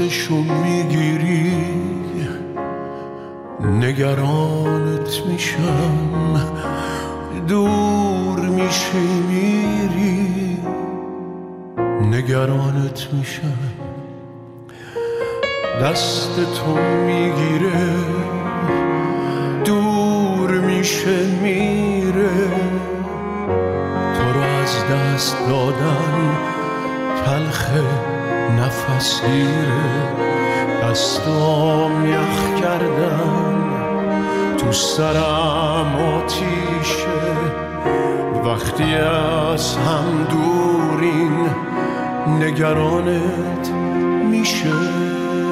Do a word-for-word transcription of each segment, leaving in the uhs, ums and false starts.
دستشو میگیری نگرانت میشم، دور میشی میری نگرانت میشم. دست تو میگیره دور میشه میره، تو رو از دست دادن تلخه نفس گیره. دستام یخ کردن تو سرم آتیشه، وقتی از هم دورین نگرانت میشه.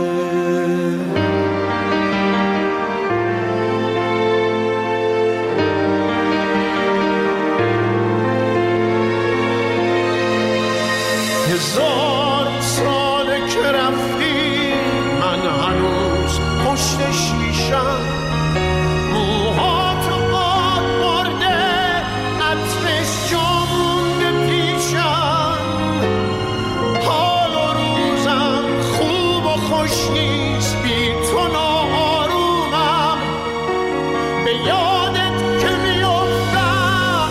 هزار ساله که رفتی من هنوز پشت شیشم، موهاتو باد برده عطرش جا مونده پیشم. حال و روزم خوب و خوش نیست بی تو ناآرومم، به یادت که میافتم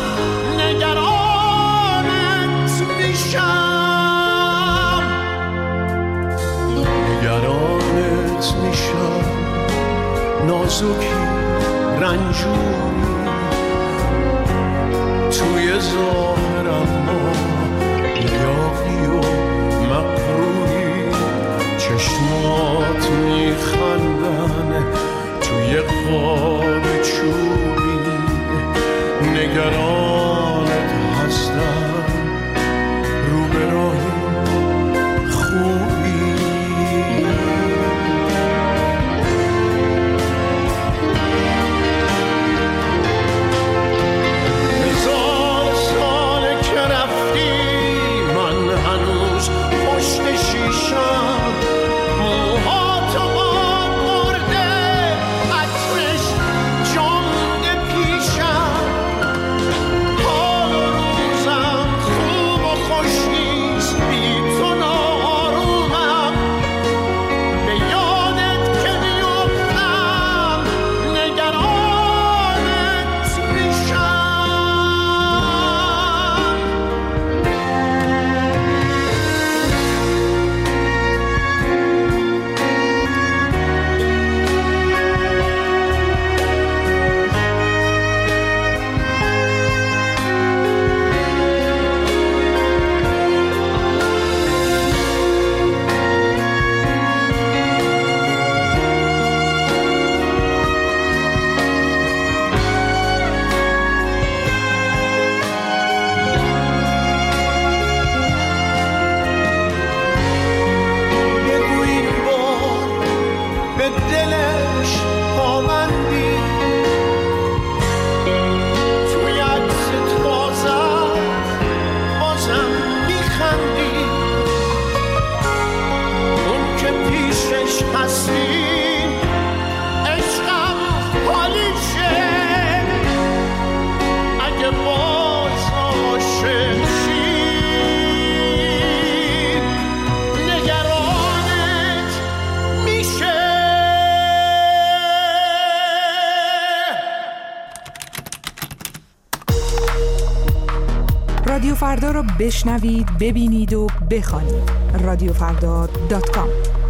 نگرانت میشم. نگرانت میشم نازکی رنجوری، توی ظاهرم ما یاقی و مقروری. چشمات میخندن توی قاب چوبی، نگرانت هستم رو به راهی خوبی. رادیو فردا رو بشنوید، ببینید و بخوانید. رادیو فردا دات کام.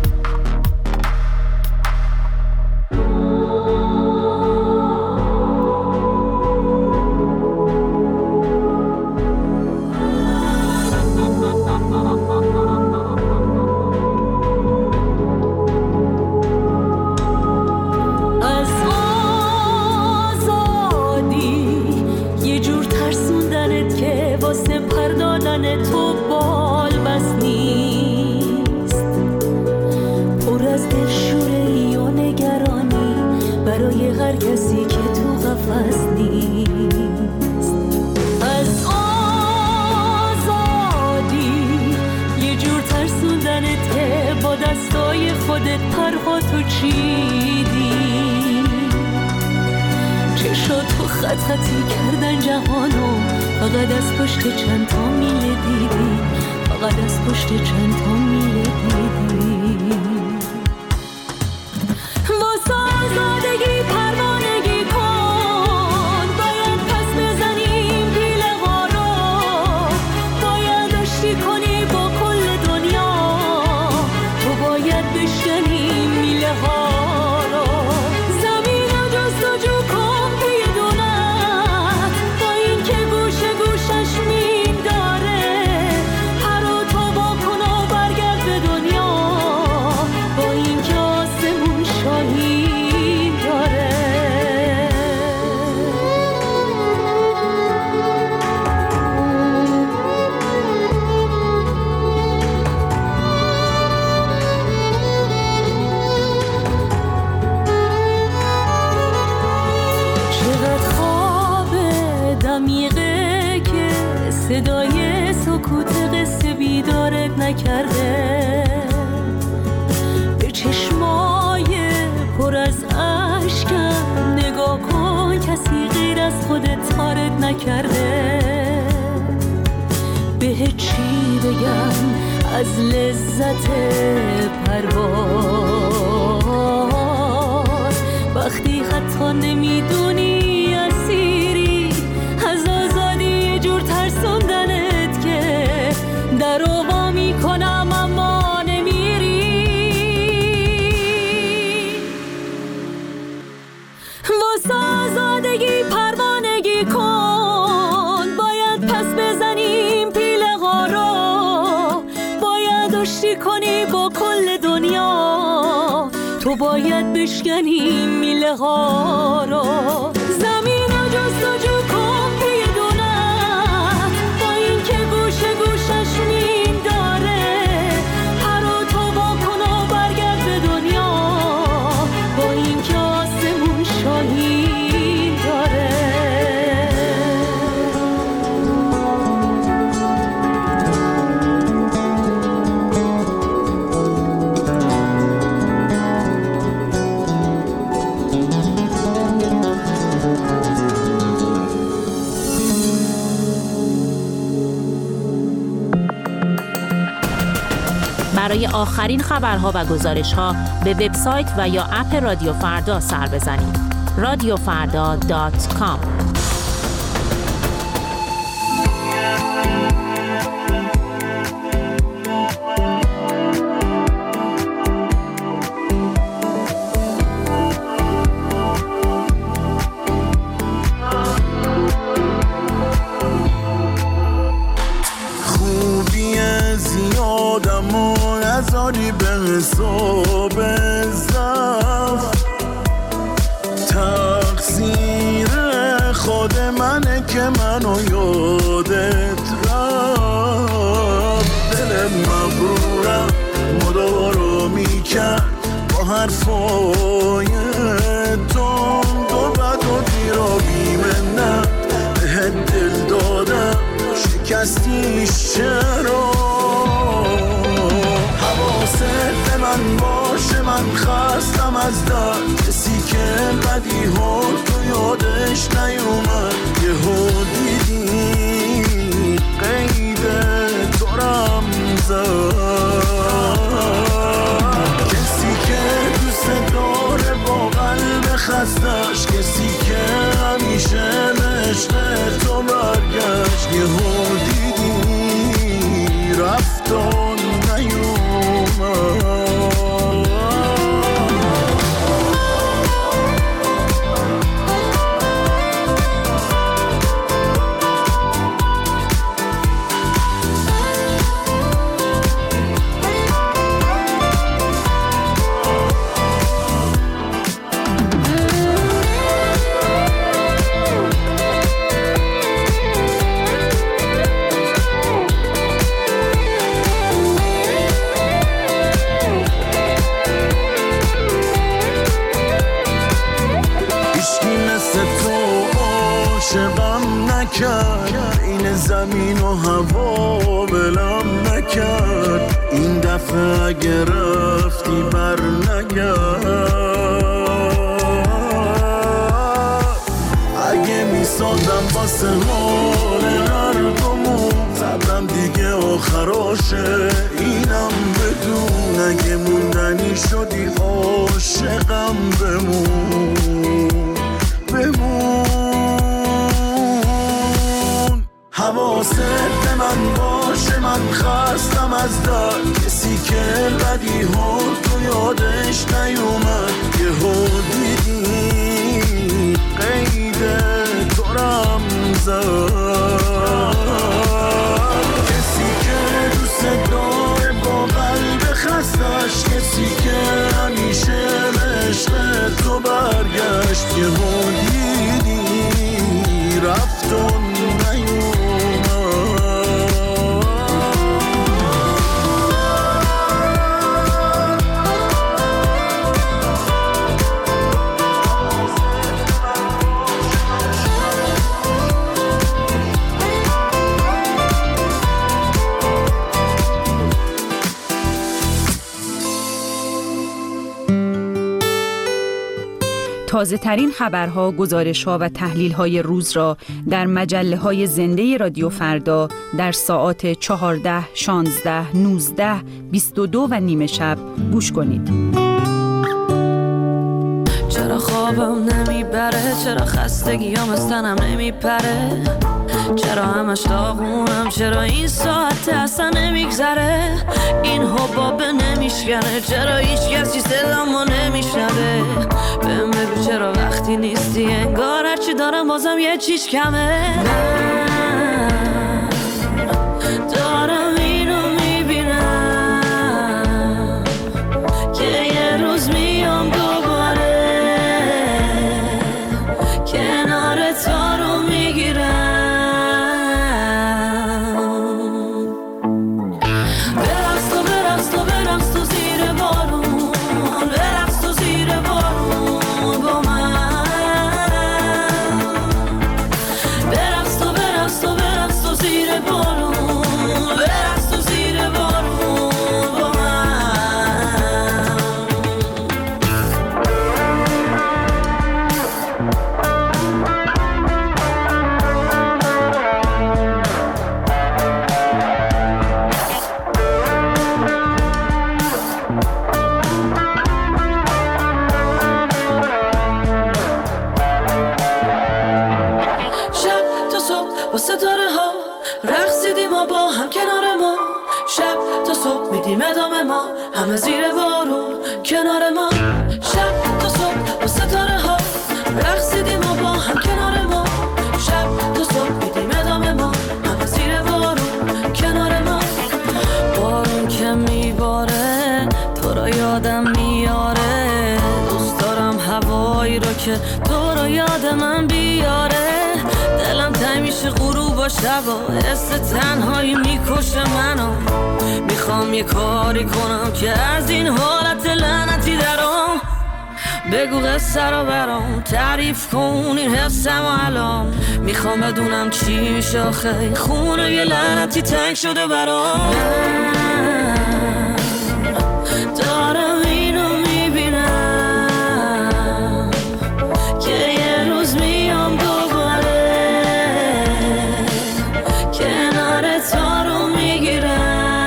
خط خطی کردن جهانو، فقط از پشت چند تا میله دیدی، فقط از پشت چند تا میله دیدی. صدای سکوت قصه بیدارت نکرده، به چشمای پر از اشکم نگاه کن، کسی غیر از خودت تارت نکرده. به چی بگم از لذت پرواز، وقتی حتی نمیدونی اسیری از آزادی، یه جور ترسوندنت که در وا میکنم اما نمیری. واسه آزادگی پروانگی کن، باید پس بزنیم پیله ها رو، باید آشتی کنی با کل دنیا، تو باید بشکنی میله ها رو. زمین رو جستجو کن پی دونت، با این که گوشه گوشش مین داره، پر و تو با کن و برگرد به دنیا، با این که آسمون شاهین داره. برای آخرین خبرها و گزارش‌ها به وبسایت و یا اپ رادیو فردا سر بزنید. رادیو فردا دات کام. نذاری به حساب زفت، تقصیر خود منه که منو یادت رفت. دل مغرورم مدارو میکرد با حرفای تند و بد و دیر و بیمنت، بهت دل دادم شکستیش چرا؟ حواست من باشه، من خستم از درد، کسی که بدی ها تو یادش نیومد. یه ها دیدی قید تو رم زد، کسی که دوست داره با قلب خستش، کسی که همیشه عشق تو برگشت. یه ها دیدی رفتان نیومد. این زمین و هوا بلم نکرد، این دفعه اگه رفتی بر نگرد. اگه میسازم واسه حال هر دومون، صبرم دیگه آخراشه اینم بدون. اگه موندنی شدی عاشقم بمون بمون. حواست به من باشه، من خستم از درد، کسی که بدی ها تو یادش نیومد. یه ها دیدی قید تو رم زد، کسی که دوست داره با قلب خستش، کسی که همیشه عشق تو برگشت. یه ها دیدی رفتن نیومد. تازه ترین خبرها، گزارش‌ها و تحلیل‌های روز را در مجله‌های زنده رادیو فردا در ساعات چهارده، شانزده، نوزده، بیست و دو و نیم شب گوش کنید. چرا خوابم نمیبره، چرا خستگیام از تنم نمیپره، چرا همش داغونم، چرا این ساعت اصلا نمیگذره، این حبابه نمیشکنه، چرا هیچ کسی صدامو نمیشنوه، بهم بگو چرا وقتی نیستی انگار هرچی دارم بازم یه چیز کمه. من دارم اینو میبینم که یه روز میام دوباره کنار تو رو میگیرم. ادامه ما همه زیر بارون کنار ما، شب تا صبح با ستاره ها رقصیدیم و با هم کنار ما، شب تا صبح میدیم ادامه ما همه زیر بارون کنار ما. بارون که میباره تو رو یادم میاره، دوست دارم هوایی رو که تو رو یاد من بیاره، دلم تنگ میشه غروب و شبا، حس تنهایی میکشه منو، میخوام یه کاری کنم که از این حالت لعنتی درام، بگو قصه رو برام تعریف کن این حسم و الان، میخوام بدونم چی میشه آخه این خونه یه لعنتی تنگ شده برام. دارم اینو میبینم که یه روز میام دوباره کنار تو رو میگیرم.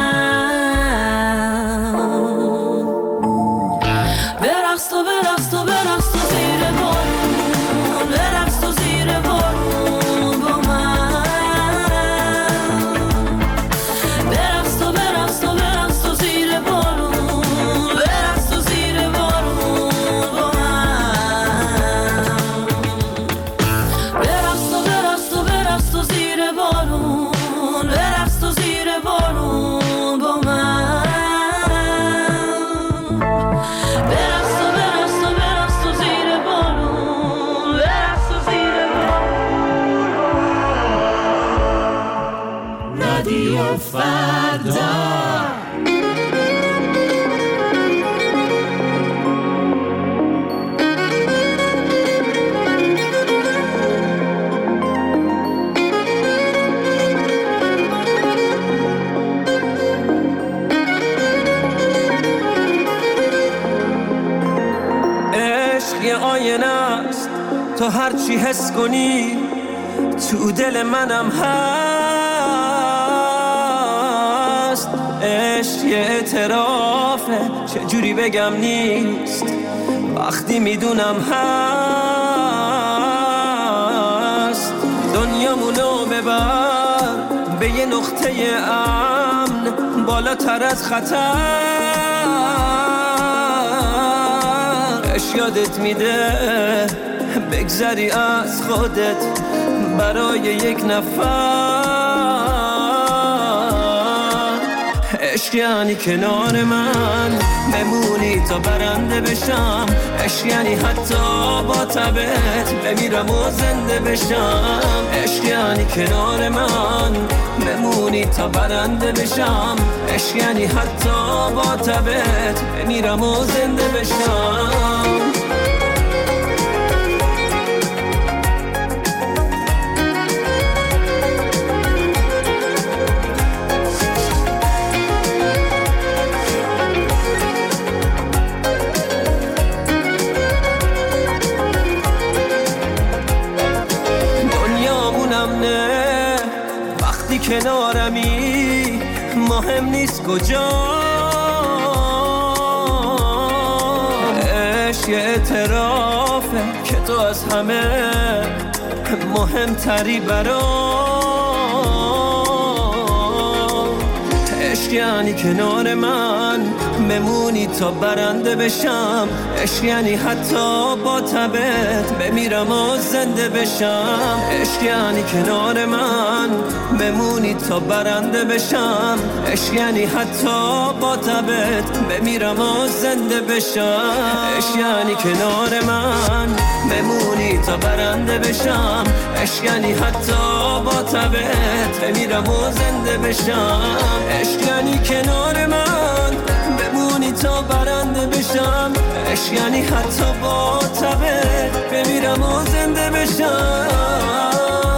تو هرچی حس کنی تو دل منم هست، عشق یه اعترافه چجوری بگم نیست، وقتی میدونم هست، دنیامونو ببر به یه نقطه امن بالاتر از خطر، عشق یادت میده بگذری از خودت برای یک نفر، عشق یعنی کنار من بمونی تا برنده بشم، عشق یعنی حتی با تبت بمیرم و زنده بشم، عشق یعنی کنار من بمونی تا برنده بشم، عشق یعنی حتی با تبت بمیرم و زنده بشم. اشکیانی کنارمی مهم نیست کجا، عشق یه اعترافه که تو از همه مهمتری برام. عشق یعنی کنار من بمونی تا برنده بشم، عشق یعنی حتی با تبت بمیرم و زنده بشم. عشق یعنی کنار من بمونی تا برنده بشم، عشق یعنی حتی با تبت بمیرم و زنده بشم. عشق یعنی کنار من بمونی تا برنده بشم، عشق یعنی حتی با تبت بمیرم و زنده بشم. عشق یعنی کنار من بمونی تا برنده بشم، عشق یعنی حتی با تبت بمیرم و زنده بشم.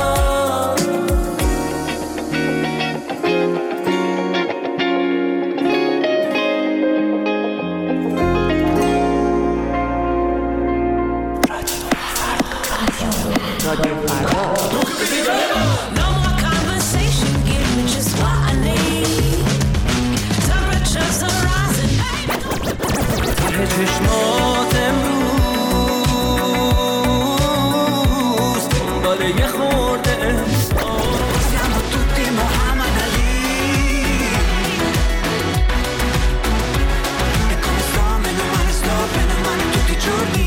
چشمات امروز دنبال یه خورده Siamo tutti Muhammad Ali E come sto, meno male sto, bene o male tutti i giorni.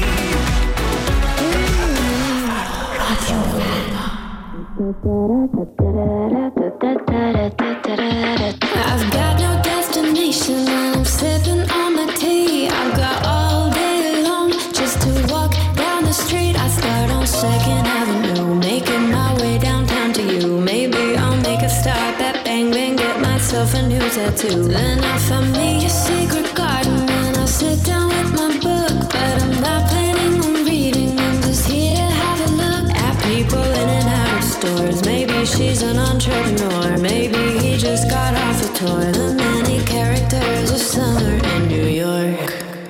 I've got no destination, I'm sipping on the tea. I've got all day long just to walk down the street. I start on Second Avenue, making my way downtown to you. Maybe I'll make a stop at Bang Bang, get myself a new tattoo. Then I'll find me a secret garden and I'll sit down with my book. But I'm not planning on reading, I'm just here to have a look at people in and out of stores. Maybe she's an entrepreneur, maybe he just got off a tour. The many characters of summer in New York.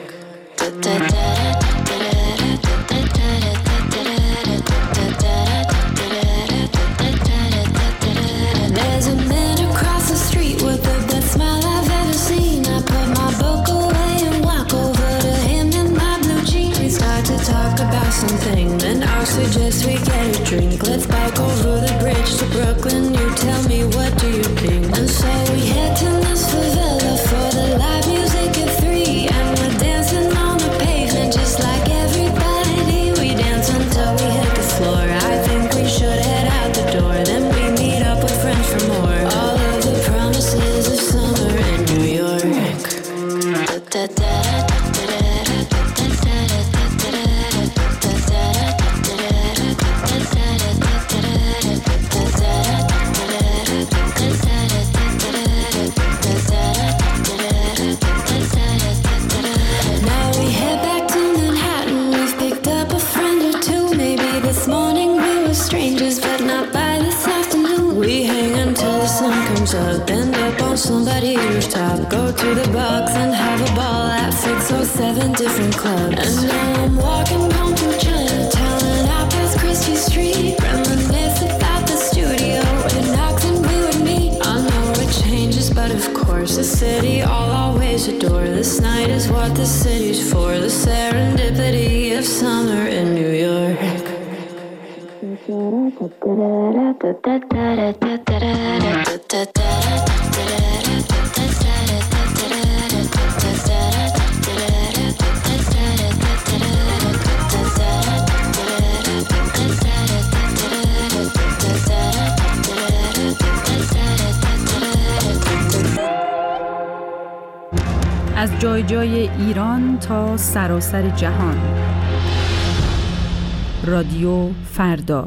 There's a man across the street with the best smile I've ever seen. I put my book away and walk over to him in my blue jeans. We start to talk about something, then I'll suggest we get a drink. Let's bike over the bridge to Brooklyn. You tell me, what do you think? And so we head to this favela for the live music at three. And we're dancing on the pavement just like everybody. We dance until we hit the floor. I think we should head out the door. Then we meet up with friends for more. All of the promises of summer in New York. Now we head back to Manhattan. We've picked up a friend or two. Maybe this morning we were strangers, but not by this afternoon. We hang until the sun comes up, end up on somebody's rooftop. Go to the box and have a ball at six or seven different clubs. And now I'm walking home from Chinatown and out past Christie Street. Reminisce about the studio where Knox and we would meet. I know it changes, but of course the city I'll always adore. This night is what the city's for. The serendipity of summer in New York. از جای جای ایران تا سراسر جهان. رادیو فردا.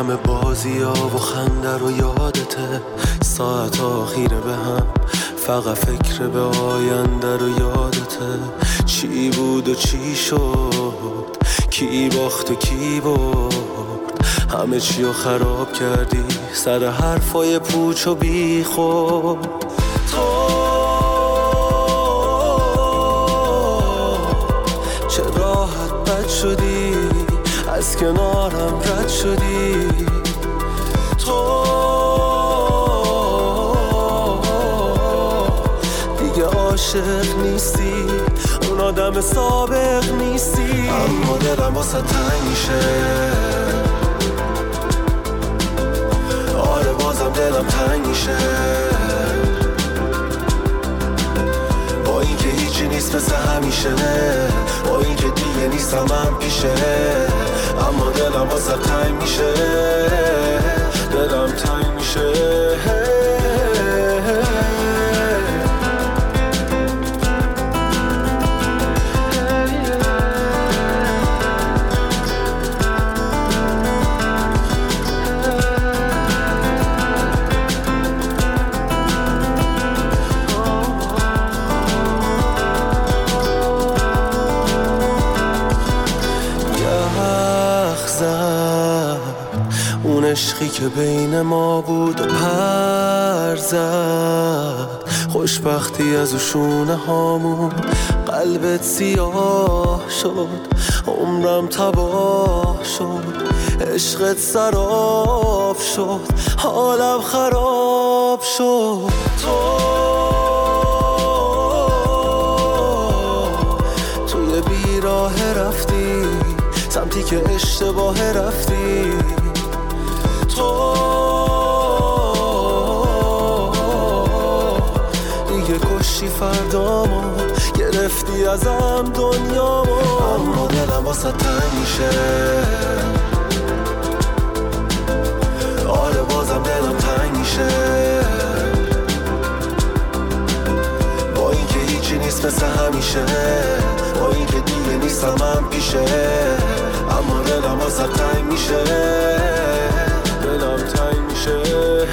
همه بازی ها و خنده رو یادته، ساعت آخیره به هم فقط فکر به آینده رو یادته. چی بود و چی شد، کی باخت و کی برد، همه چی رو خراب کردی سر حرفای پوچ و بی خود. تو چه راحت بد شدی، از کنارم رد شدی. تو دیگه عاشق نیستی، اون آدم سابق نیستی. اما دلم واسه تنگ میشه، آره بازم دلم تنگ میشه. با این که هیچی نیست مثل همیشه، با این که دیگه نیستم من پیشه، اما دلم واسه تنگ میشه، دلم تنگ میشه. اون عشقی که بین ما بود و پر زد، خوشبختی از شونه هامون قلبت سیاه شد، عمرم تباه شد، عشقت سراب شد، حالم خراب شد. تو توی بیراه رفتی، سمتی که اشتباه رفتی. تو دیگه کشی فردامو، گرفتی ازم دنیامو. اما دلم واسه تنگ میشه، آره بازم دلم تنگ میشه. با این که هیچی نیست مثل همیشه، با این که دیگه نیستم من پیشه، اما دلم واسه تنگ میشه، دلم تنگ میشه.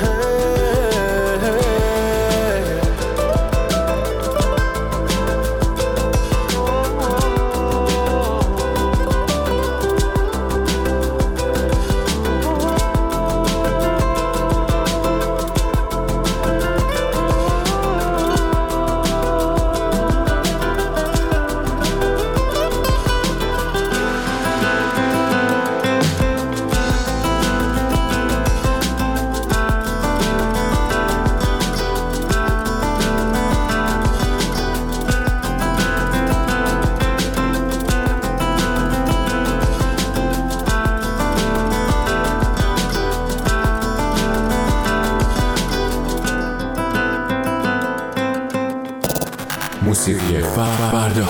موسیقی فردا.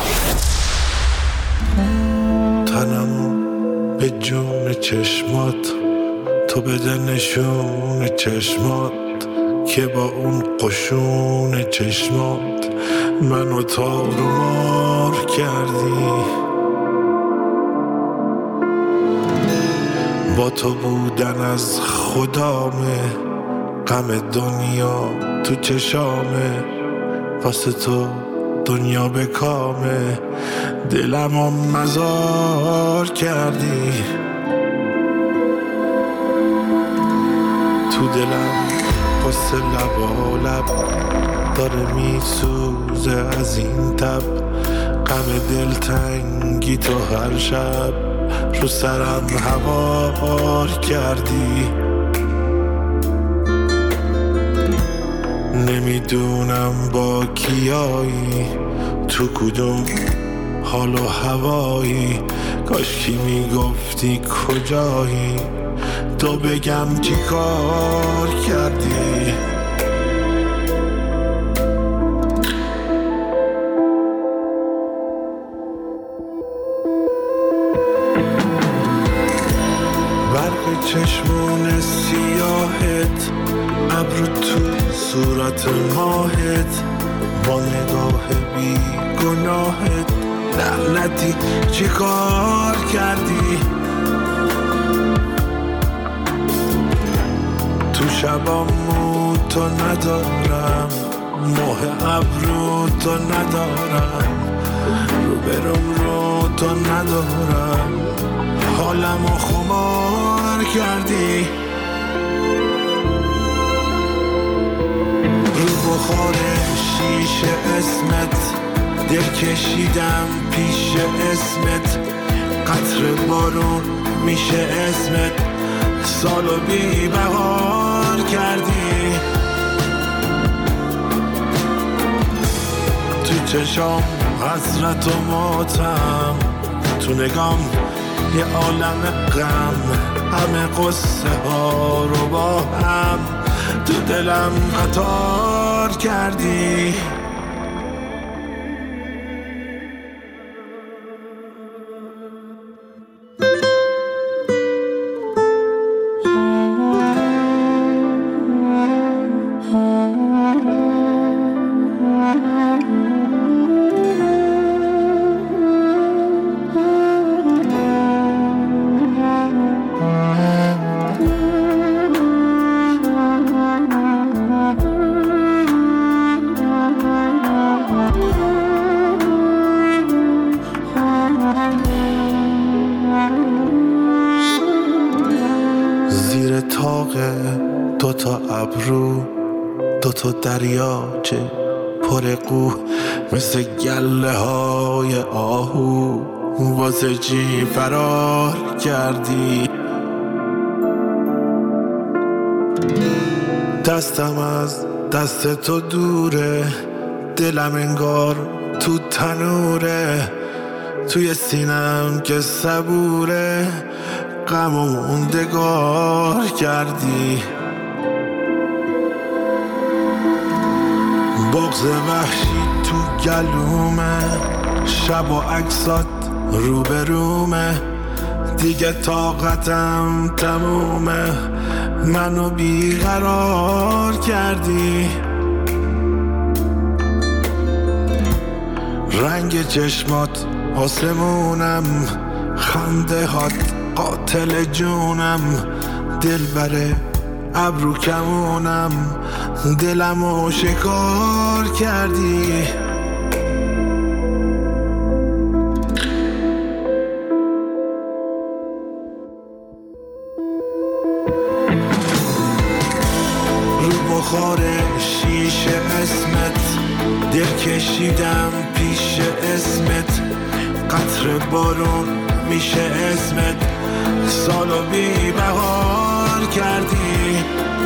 تنم به جون چشمات، تو بده نشون چشمات، که با اون قشون چشمات منو تار و مار کردی. با تو بودن از خدامه، غم دنیا تو چشامه، واسه تو دنیا به کامه، دلمو مزار کردی. تو دلم قصه لبا لب داره میسوزه از این تب، غم دلتنگی تو هر شب رو سرم هوار کردی. نمیدونم با کیایی، تو کدوم حال و هوایی، کاش کی میگفتی کجایی، تو بگم چی کار کردی. برق چشمون سیاهت، ابرو تو صورت ماهت، با نگاه بی گناهت، لعنتی چی کار کردی. شبامو تو ندارم، ماه ابرو تو ندارم، رو برم رو تو ندارم، حالمو خمار کردی، رو بخور شیشه اسمت دل کشیدم پیش اسمت، قطر بارون میشه اسمت، سالو بی بهار کردی، تو چشام حسرت و ماتم، تو نگام یه عالم غم، همه قصه ها رو با هم تو دلم قطار کردی. دوتا ابرو دوتا دریاچه پر قو، مثل گله های آهو واسه چی فرار کردی. دستم از دست تو دوره، دلم انگار تو تنوره، توی سینم که صبوره، غم و موندگار کردی. بغض وحشی تو گلومه، شب و عکسات روبرومه، دیگه طاقتم تمومه، منو بیقرار کردی. رنگ چشمات آسمونم، خنده هات قاتل جونم، دل بره ابرو کمونم، دلمو شکار کردی. رو بخار شیشه اسمت دل کشیدم پیش اسمت، قطر بارون میشه اسمت، سالو بی بهار کردی.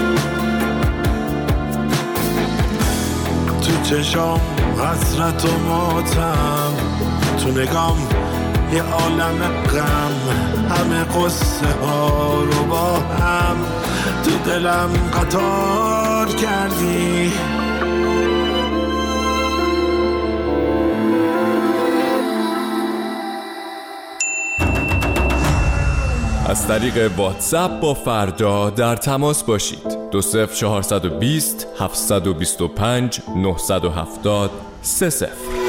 تو چشام حسرت و ماتم، تو نگام یه عالم غم، همه قصه ها رو با هم تو دلم قطار کردی. از طریق واتساپ با فردا در تماس باشید. دو صفر چهارصد و بیست هفتصد و بیست و پنج نهصد و هفتاد سه صفر.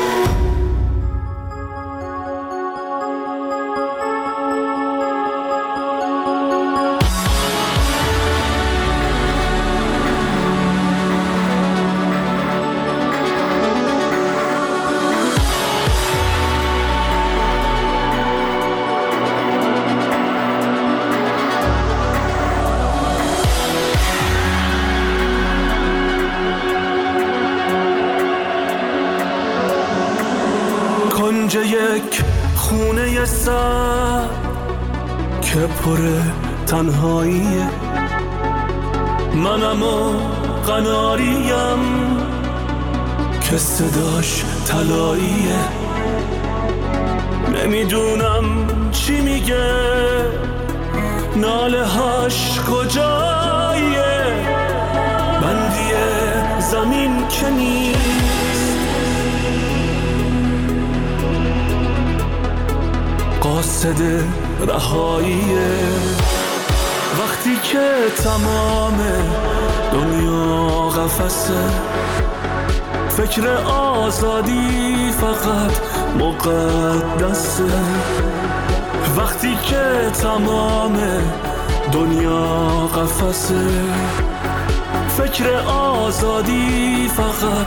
کنج یک خونه سر که پر تنهاییه، منم و قناریم که صداش طلاییه، نمیدونم چی میگه، ناله هاش کجاییه، بندی زمین که نیست، قاصد رهاییه. وقتی که تمام دنیا قفسه، فکر آزادی فقط مقدسه. وقتی که تمام دنیا قفسه، فکر آزادی فقط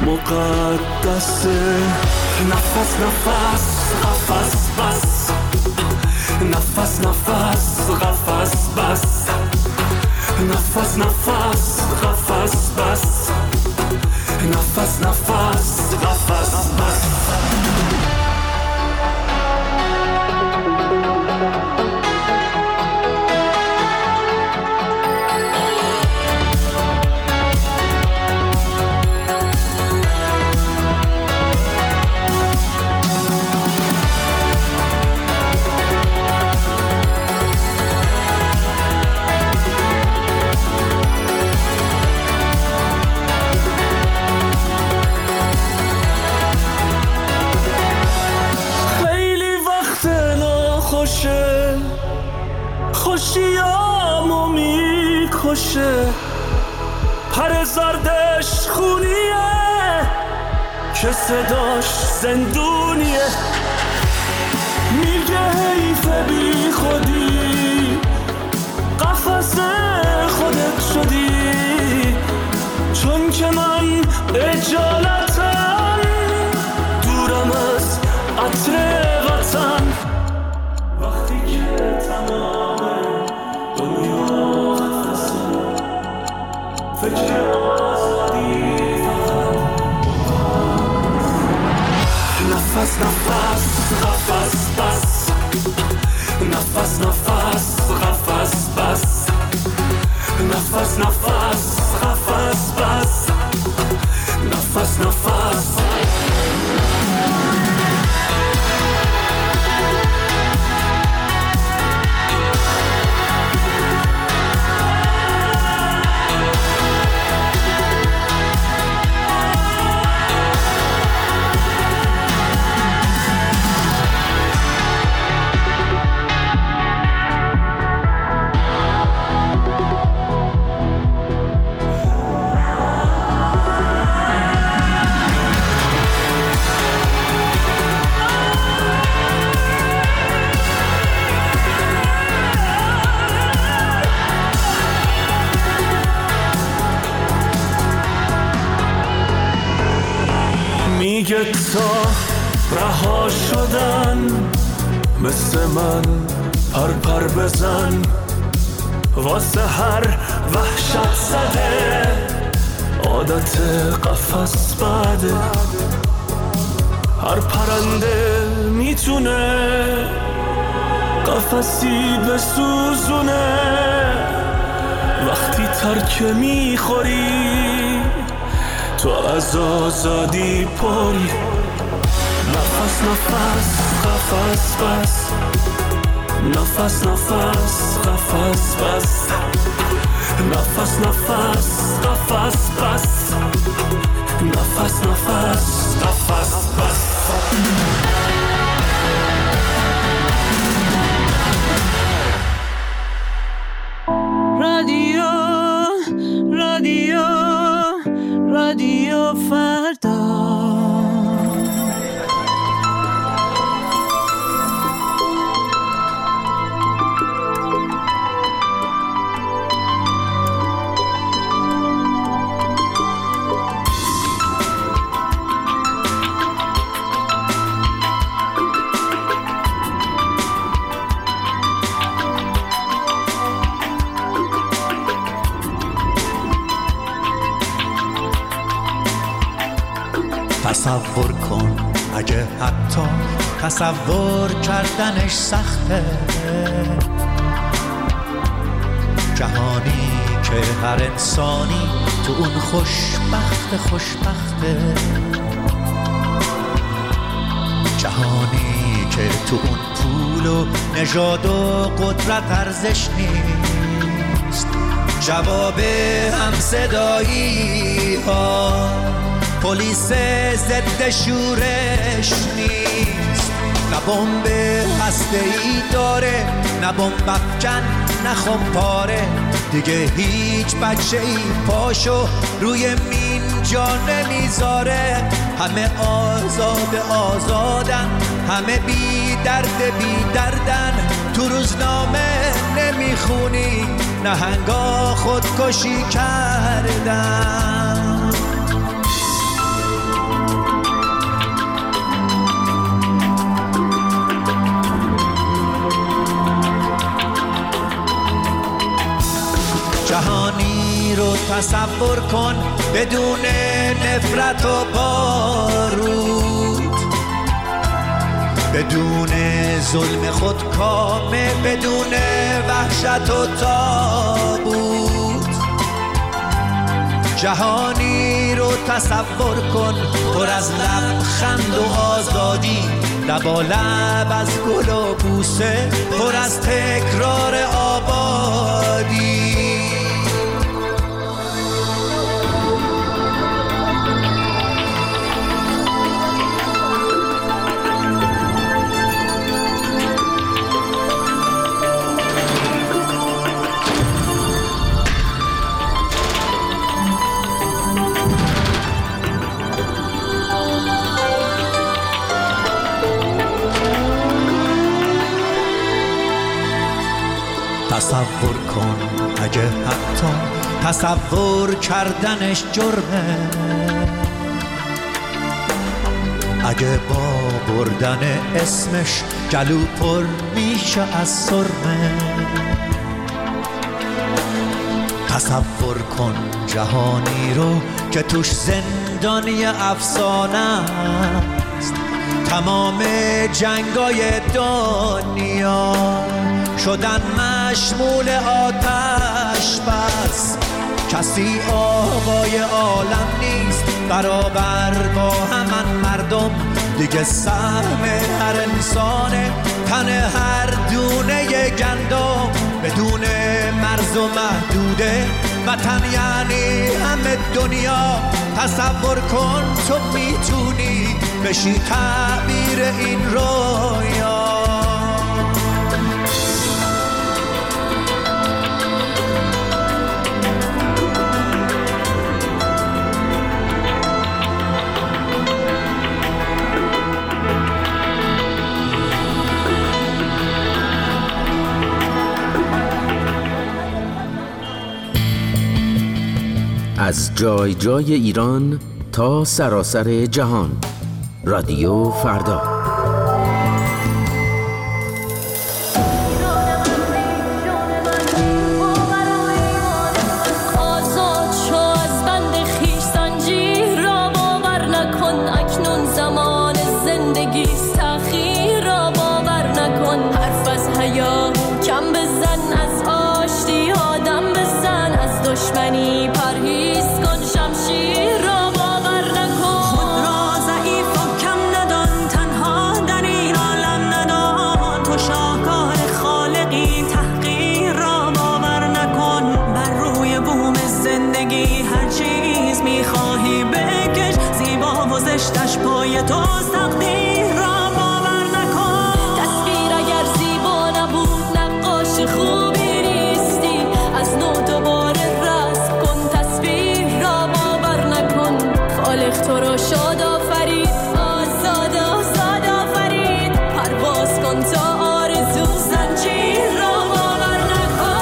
مقدسه. نفس نفس قفس بس، نفس نفس قفس بس، نفس نفس قفس بس، نفس نفس قفس بس. خوشیامو میکشه، پر زردش خونیه که صداش زندونیه. میگه حیفه بی خودی قفس خودت شدی، چون که من اجالتم دورم از عطر وطن. وقتی که تمام دنیا قفسه، فکر آزادی نفس نفس قفس بس، نفس نفس قفس بس، نفس نفس قفس بس، نفس نفس. میگه تا رها شدن مثل من پر پر بزن، واسه هر وحشت زده عادت قفس بده. هر پرنده میتونه قفسی بسوزونه، وقتی ترک میخوری تو از آزادی پری. نفس نفس قفس بس، نفس نفس قفس بس، نفس نفس قفس بس، نفس نفس قفس بس. رادیو رادیو رادیو فردا. تصور کن اگه حتی تصور کردنش سخته، جهانی که هر انسانی تو اون خوشبخت خوشبخته، جهانی که تو اون پول و نژاد و قدرت ارزش نیست، جواب همصدایی ها پلیس ضد شورش نیست. نه بمب هسته‌ای داره، نه بمب افکن، نه خمپاره. دیگه هیچ بچه‌ای پاشو روی مین جا نمیذاره. همه آزاد آزادن، همه بی درد بی دردن. تو روزنامه نمیخونی نهنگا خودکشی کردن. جهانی رو تصور کن بدون نفرت و بارود، بدون ظلم خودکامه، بدون وحشت و تابوت. جهانی رو تصور کن پر از لبخند و آزادی، لبالب از گل و بوسه، پر از تکرار آبادی. تصور کن اگه حتی تصور کردنش جرمه، اگه با بردن اسمش گلو پر میشه از سرمه. تصور کن جهانی رو که توش زندانی افسانه است، تمام جنگای دنیا شدن مشمول آتش بس. کسی آقای عالم نیست برابر با همان مردم، دیگه سهم هر انسانه تن هر دونه گندم. بدون مرز و محدوده وطن یعنی همه دنیا. تصور کن تو میتونی بشی تعبیر این رویا. از جای جای ایران تا سراسر جهان، رادیو فردا. گذشتش پای توست، تقدیر را باور نکن. تصویر اگر زیبا نبود نقاش خوبی نیستی، از نو دوباره رسم کن تصویر را باور نکن. خالق تو را شاد آفرید، آزاد آزاد آفرید. پرواز کن تا آرزو زنجیر را باور نکن.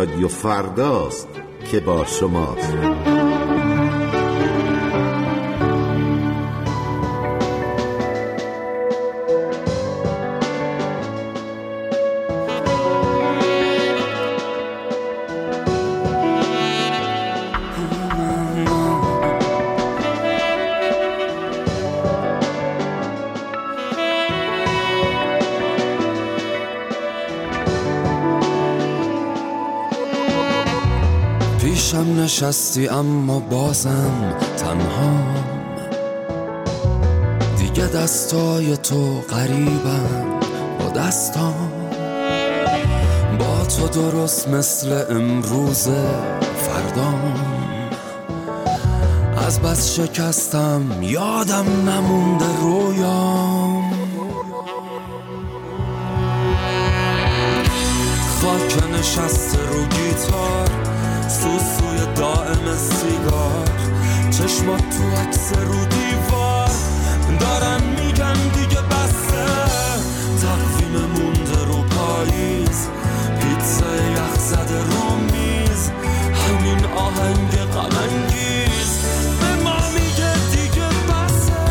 رادیو فرداست که با شماست. پیشم نشستی اما بازم تنهام، دیگه دستای تو قریبم با دستام، با تو درست مثل امروز فردام. از بس شکستم یادم نمونده رویام، خاک نشسته رو گیتار، سوسوی دائم سیگار، چشمات تو عکس رو دیوار، دارن میگن دیگه بسه، تقویم مونده رو پاییز، پیتزا یخ زده رو میز، همین آهنگ غم انگیز به ما میگه دیگه بسه.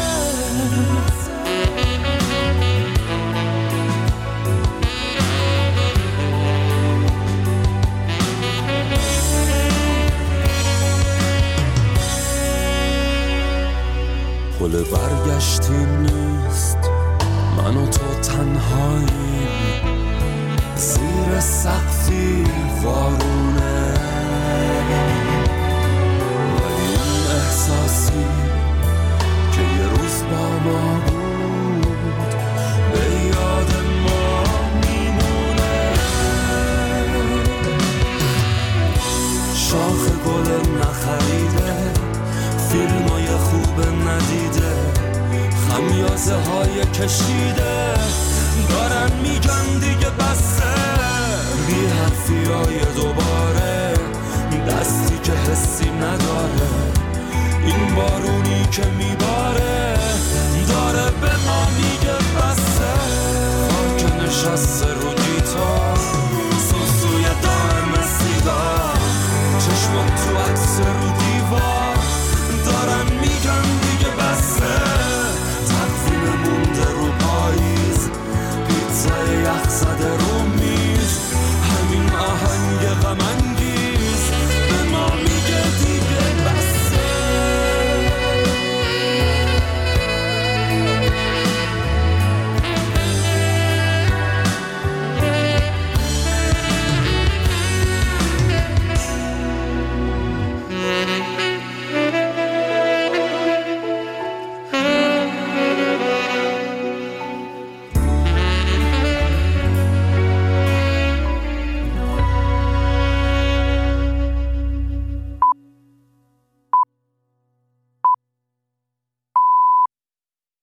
پل برگشتی نیست، من و تو تنهایی زیر سقفی وارونه، ولی این احساسی که یه روز با ما بود به یاد ما میمونه. شاخ گل نخریده، فیلمای خوب ندیده، خمیازه های کشیده، دارن میگن دیگه بسه، بی حرفی های دوباره، دستی که حسی نداره، این بارونی که میباره،